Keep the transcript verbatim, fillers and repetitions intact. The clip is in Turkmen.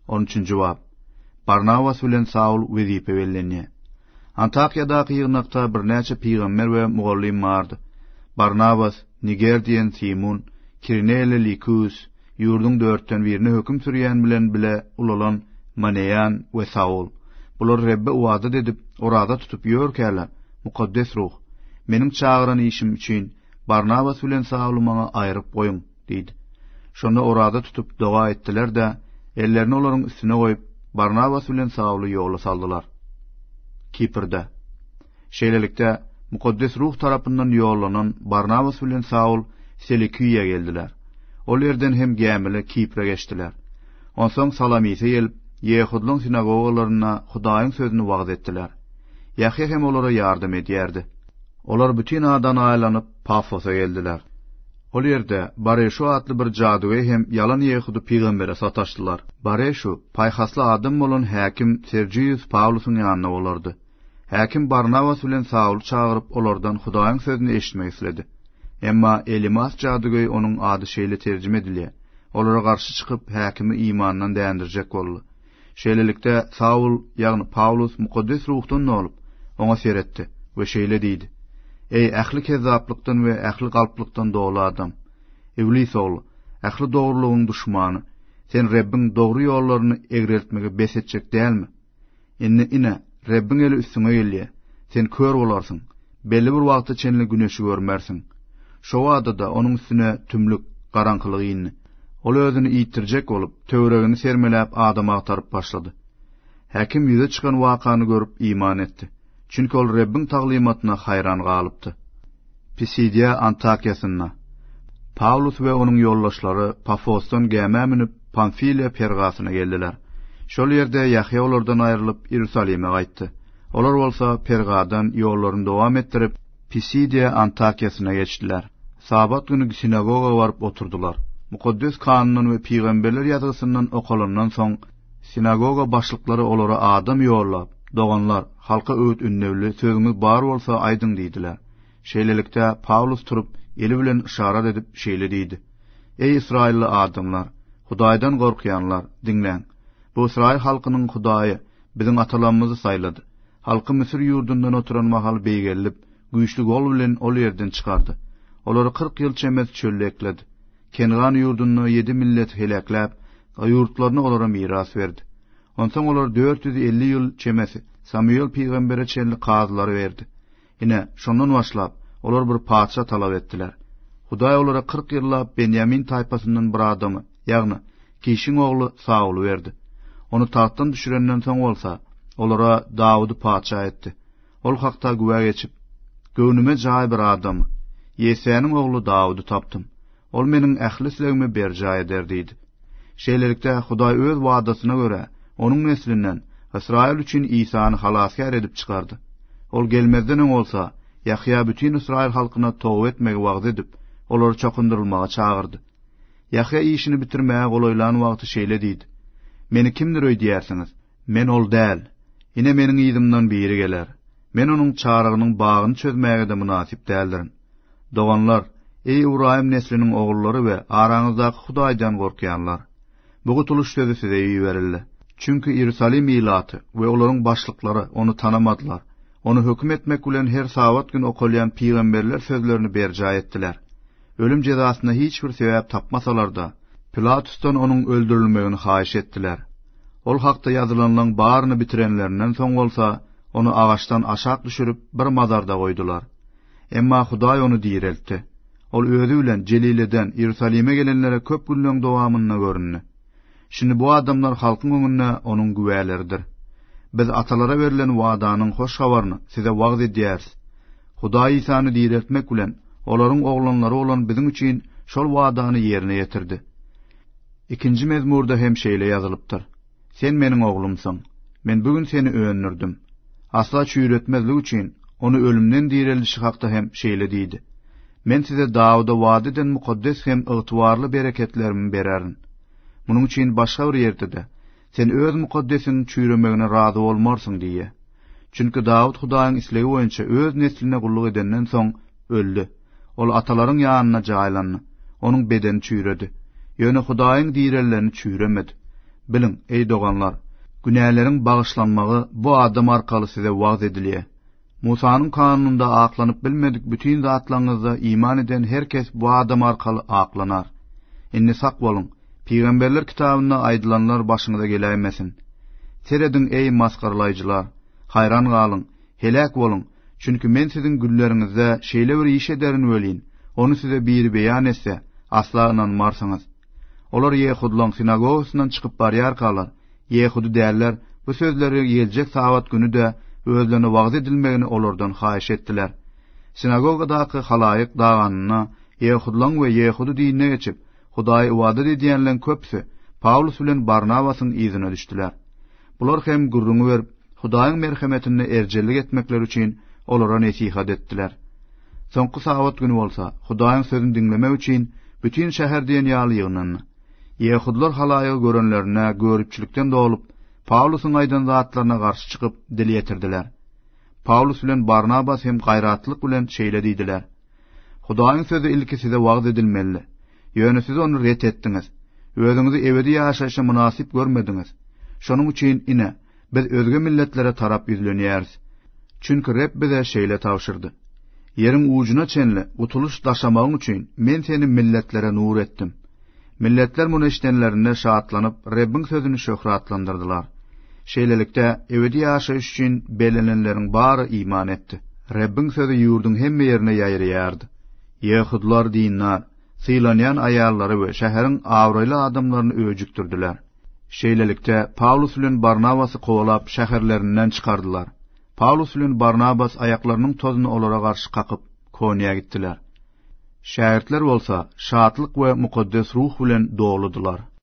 Onun üçün jogap: Barnabas bilen Saul wezipe bellenýär. Antakyadaky ýygnakda bir näçe peýgamber we mugallim bardy. Barnabas, Niger diýen Simon, Kirnele Likus, ýurdun dörtten birine höküm sürýän bilen bile ulalan Maneyan we Saul. Bular Rebbe wada edip, orada tutup ýörkäler. Mukaddes ruh, meniň çağıran işim üçin Barnabas bilen Saul maňa aýryp goýun, diýdi. Şonda orada tutup doga etdiler-de, ellerini olaryň üstüne goýup, Barnabas bilen Sauly ýola saldylar. Kiprde. Şeýlelikde Mukaddes ruh tarapyndan ýollanan Barnabas bilen Saul Selikiýe geldiler. Ol ýerden hem Gämile Kipre geçdiler. Onsoň Salamise gelip Ýehudlaryň sinagogalaryna Hudaýyň sözüni wagt etdiler. Ýahya hem olara ýardym edýärdi. Olar bütün adan aýlanyp Pafosa geldiler. Ol ýerde Bareşu atly bir jaduwy hem yalan Ýehudy peýgambere sataşdylar. Bareşu paýhasly adam bolan häkim Sergius Paulusyň ýanyna bolardy. Häkim Barnabas bilen Saul çağırıp olardan Hudaýyň sözüni eşitmek isledi. Emma Elimas jaduwy onuň ady şeýle terjime edilýär. Olara garşy çykyp häkimi imandan däýendirjek boldy. Şeýlelikde Saul ýagny Paulus mukaddes ruhdan olup oňa seretdi we şeýle diýdi: Ey ähli kezaplykdan we ähli galplykdan dogly adam, Iblis oğlu, ähli dogrulygyň duşmany, sen Rabbiň dogry ýollaryny egreltmege bes etjek dälmi? Indi ine Rabbiň eli üstüňe gelýär. Sen kör bolarsyň, belli bir wagtda çenli güneşi görmersiň. Şo wagtda onuň üstüne tümlük garaňkylyk indi. Ol özüni ýitirjek bolup, töweregini sermeläp adama agtaryp başlady. Häkim ýüze çykan wakany görüp iman etdi. Çünki ol Rabbiň taglimatyna hayran galypdy. Pisidia Antakyasyna. Paulus we onuň ýoldaşlary Pafosdan gäme minip Pamfilia Pergasyna geldiler. Şol ýerde Ýahya olardan aýrylyp Ýerusalime gaýtdy. Olar bolsa Pergadan ýollaryny dowam etdirip Pisidia Antakyasyna geçdiler. Sabat güni sinagoga baryp oturdular. Mukaddes kanynyň we peýgamberler ýazgysyndan okalandan soň sinagoga başlyklary olara adam ýollap, doganlar, halka öýt ünnewli sözüňiz bar bolsa aýdyň diýdiler. Şeýlelikde Paulus turup eli bilen işaret edip şeýle diýdi: Ey Israilli adamlar, Hudaýdan gorkýanlar, diňleň. Bu Israil halkynyň Hudaýy biziň atalarymyzy saýlady. Halky Misir ýurdundan oturan mahal beýgelip, güýçli gol bilen ol ýerden çykardy. Olary kırk ýyl çemes çölde ekledi. Kengan ýurdundan ýedi millet helakläp, ýurtlaryny olara miras berdi. Onsoň olar dört yüz elli ýyl çemesi Samuel peýgambere çenli kazlary berdi. Ine şondan başlap olar bir padşa talap etdiler. Hudaý olara kırk ýyllap Benjamin taýpasyndan bir adamy, ýagny Kişiň ogly Saul berdi. Onu tahtdan düşürenden soň bolsa, olara Davudy padşa etdi. Ol hakda güwä geçip, göwnüme jaý bir adam, Ýesäniň ogly Davudy tapdym. Ol meniň ähli islegime berja eder diýdi. Şeýlelikde Hudaý öz wadasyna görä onuň neslinden Israil üçin İsa'ny halaskar edip çykardy. Ol gelmezden öň bolsa, Ýahya bütün Israil halkyna towba etmege wagt edip, olary çokundyrylmaga çağırdy. Ýahya işini bitirmäge golaýlan wagty şeýle diýdi: Meni kimdir öýdýärsiňiz? Men ol däl. Ine meniň ýydymdan biri geler. Men onuň çağrygynyň bagyny çözmäge de munasip däldirim. Doganlar, ey Ibrahim nesliniň oğullary we araňyzdaky Hudaýdan gorkýanlar. Bu gutuluş sözü size ýerildi. Çünki Ýerusalim ilaty we olaryň başlyklary onu tanamadylar. Onu höküm etmek bilen her sabat gün okulyan peýgamberler sözlerini berja etdiler. Ölüm cezasyna hiç bir sebäp tapmasalar da, Pilatusdan onun öldürülmegini haýyş etdiler. Ol hakda ýazylanyň baryny bitirenlerinden soň bolsa, onu agaçdan aşak düşürüp bir mazarda goýdular. Emma Hudaý onu diýreltdi. Ol özü bilen Celileden Ýerusalime gelenlere köp günlüň dowamyna görünni. Şimdi bu adamlar halkyň öňünde onuň güwäleridir. Biz atalara verilen wadanyň hoş habaryny size wagt edýäris. Hudaý Isany diýretmek bilen olaryň oglanlary olan biziň üçin şol wadany ýerine ýetirdi. İkinji mezmurda hem şeýle ýazylypdyr: Sen meniň oglumsyň. Men bugün seni öňürdim. Asla çüýretmezlik üçin onu ölümden diýrelişi hakda hem şeýle diýdi: Men size Davuda wada eden mukaddes hem ygtybarly bereketlerimi bererin. Munun üçin başga bir ýerde de sen öz mukaddesini çüýremegine razy bolmarsyň diýe. Çünki Dawud Hudaýyň islegi boýunça öz nesline gulluk edenden soň öldü. Ol atalaryň ýanyna jaýlandy. Onuň bedeni çüýredi. Ýöne Hudaýyň diýrellerini çüýremedi. Bilin, ey doganlar, günählerin bağışlanmagy bu adam arkaly size wagt edilýär. Musanyň kanununda aklanyp bilmedik bütün zatlaryňyzda iman eden herkes bu adam arkaly aklanar. Inni sak bolun, Peýgamberler kitabynda aýdylanlar başyňyza gelýmesin. Teredin ey maskarlayjylar, hayran galyn, helak bolun, çünki men sizin günleriňizde şeýle bir iş ederin welin, onu size bir beýan etse, asla inanmarsyňyz. Olar Yehudlaryň sinagogasyndan çykyp barýar kalar. Yehudi däller, bu sözleri geljek sabat günü de özlerine wagt edilmegini olardan haýyş etdiler. Sinagogadaky halaýyk daganyna Yehudlaryň we Yehudi dinine geçip Hudaý ibadet edýänlerin köpsi Paulus bilen Barnabasyň izine düşdiler. Bular hem gurruňy berip Hudaýyň merhametine erjelik etmekler üçin olara nesihat etdiler. Soňky sabat günü bolsa Hudaýyň sözüni dinlemek üçin bütün şäherden ýaly Yehudlar halaýygy görenlerine görüpçilikden dolup Paulusyň aýdan zatlaryna garşy çykyp dil ýetirdiler. Paulus bilen Barnabas hem gaýratlyk bilen şeýle diýdiler. Hudaýyň sözü ilki size wagt edilmeli. Ýöne siz onu ret etdiňiz. Özüňizi ebedi ýaşaşa munasip görmediňiz. Şonuň üçin ine biz özge milletlere tarap ýüzlenýäris. Çünki Rab bize şeýle tawşyrdy. Ýeriň ucuna çenli utuluş daşamagyň üçin men seni milletlere nur etdim. Milletler muny iştenlerine şahatlanyp Rabbiň sözüni şöhratlandyrdylar. Şeýlelikde ebedi ýaşaş üçin belenenleriň bary iman etdi. Rabbiň sözü ýurdun hemme ýerine ýaýrýardy. Yehudlar dinler, sylanýan aýallary we şäheriň awraýly adamlaryny öýjükdirdiler. Şeýlelikde Paulus bilen Barnabasy kowalap şäherlerinden çykardylar. Paulus bilen Barnabas aýaklarynyň tozuny olara garşy kakyp Koniýa gitdiler. Şähertler bolsa şatlyk we mukaddes ruh bilen doludylar.